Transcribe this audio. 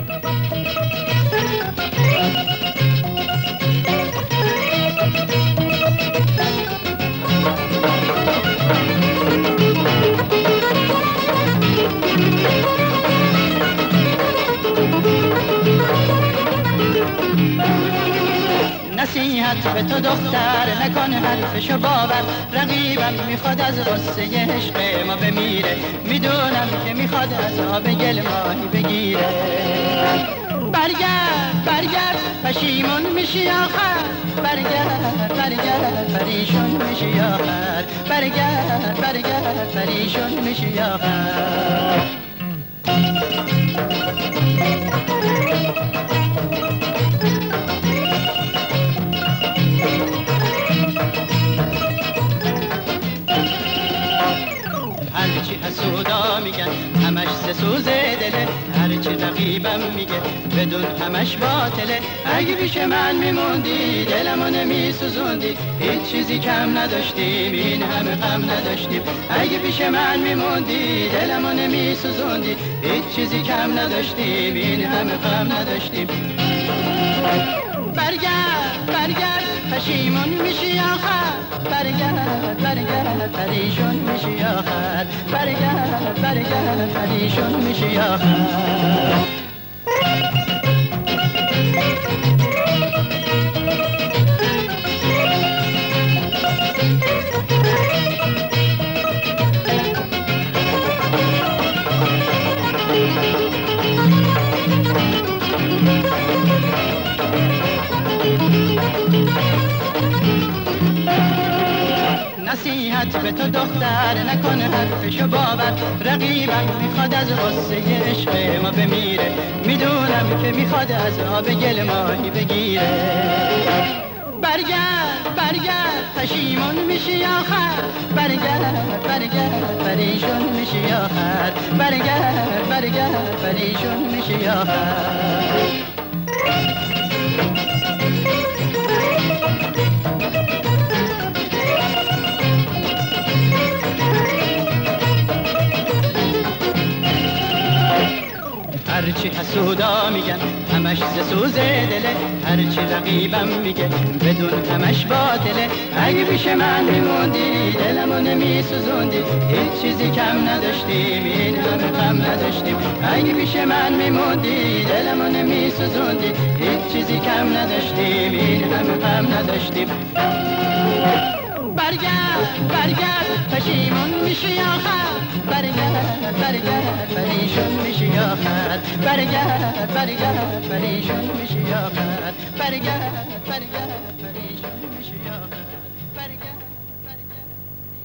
نصیحت به تو دختر نکن حرفشو باور، رقیبم میخواد از غصه عشق ما بمیره، میدونم که میخواد از آب گل ماهی بگیره. برگرد برگرد پشیمون میشی آخر، برگرد برگرد پریشون میشی آخر، برگرد برگرد پریشون میشی آخر. هرچی حسودا میگن همش ز سوز دله، هرچی رقیبم میگه بدون همش باطله. اگه پیش من میموندی دلمو نمیسوزوندی، هیچ چیزی کم نداشتیم این همه غم نداشتیم. اگه پیش من میموندی دلمو نمیسوزوندی، هیچ چیزی کم نداشتیم این همه غم نداشتیم. برگرد برگرد پشیمون میشی آخر، برگرد برگرد پریشون میشی آخر، برگرد برگرد پریشون میشی آخر. نصیحت به تو دختر نکن حرفشو باور، رقیبم میخواد از غصه عشق ما بمیره، میدونم که میخواد از آب گل ماهی بگیره. برگرد برگرد پشیمون میشی آخر، برگرد برگرد پریشون میشی آخر، برگرد برگرد پریشون میشی آخر. هرچی حسودا میگن همش ز سوز دله، هرچی رقیبم میگه بدون همش باطله. اگه پیش من میموندی دلمو نمیسوزوندی، هیچ چیزی کم نداشتیم این همه غم نداشتیم. اگه پیش من میموندی دلمو نمیسوزوندی، هیچ چیزی کم نداشتیم این همه غم نداشتیم. برگرد برگرد پشیمون میشی آخر، برگرد برگرد پریشون میشی آخر، برگرد برگرد پریشون میشی آخر، برگرد برگرد پریشون میشی آخر، برگرد.